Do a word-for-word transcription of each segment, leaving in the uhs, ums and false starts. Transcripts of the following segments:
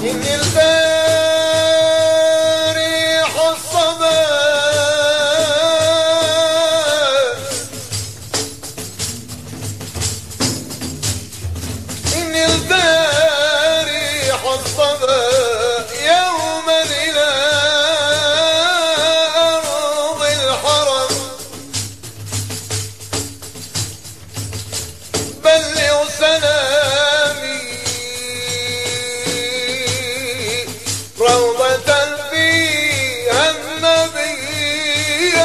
إن البارح الصباح إن البارح الصباح يوما إلى أرض الحرم بلغ سلامي روضة فيها النبي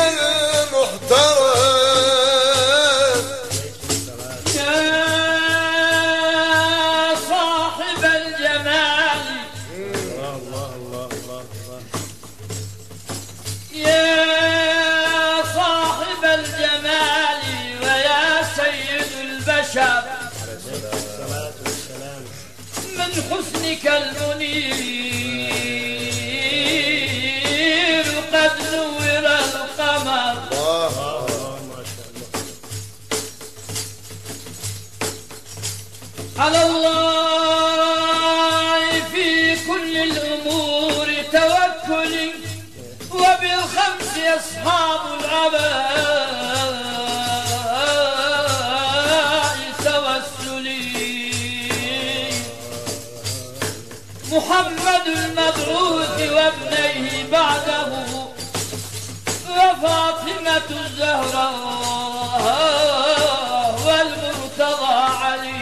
المحترم. يا صاحب الجمال الله الله الله الله الله. يا صاحب الجمال ويا سيد البشر الصلاة والسلام. من حسنك المنير قد نور القمر. الله ما شاء الله. على الله في كل الأمور توكلي وبالخمس أصحاب العباء توسلي. محمد المبعوث وابنيه بعده وفاطمة الزهراء والمرتضى علي.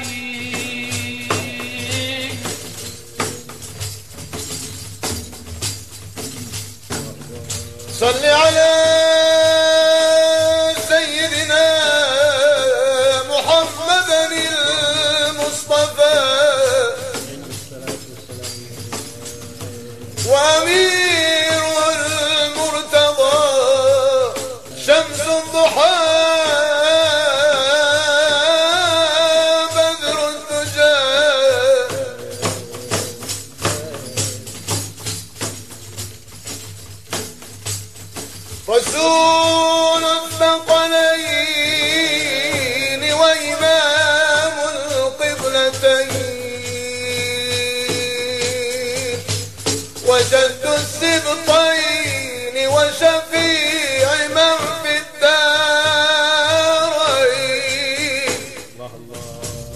صل على سيدنا محمد المصطفى وأمير المرتضى شمس الضحى بدر الدجى رسول الثقلين وإمام القبلتين وجد السبطين وشفيع من في الدارين. الله الله.